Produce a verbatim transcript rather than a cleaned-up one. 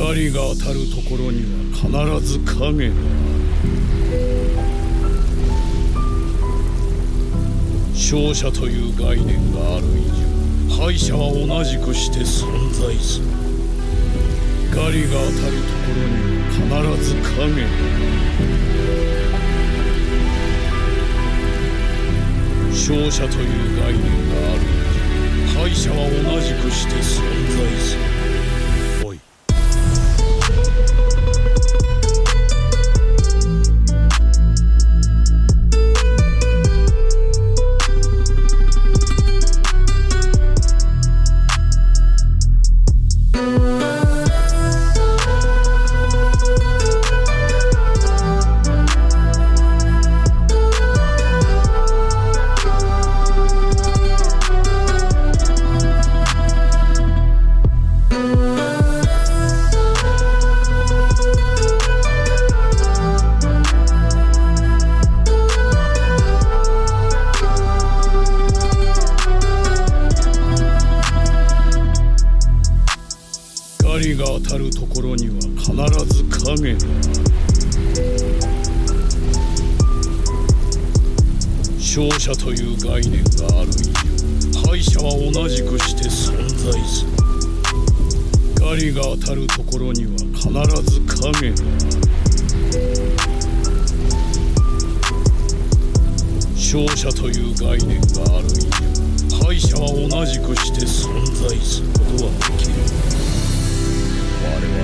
光が当たるところには必ず影がある。勝者という概念がある以上、敗者は同じくして存在する。光が当たるところには必ず影がある。勝者という概念がある以上、敗者は同じくして存在する。おい。光が当たるところには必ず影がある。勝者という概念がある以上、敗者は同じくして存在する。光が当たるところには必ず影がある。勝者という概念がある以上、敗者は同じくして存在することはできる。我々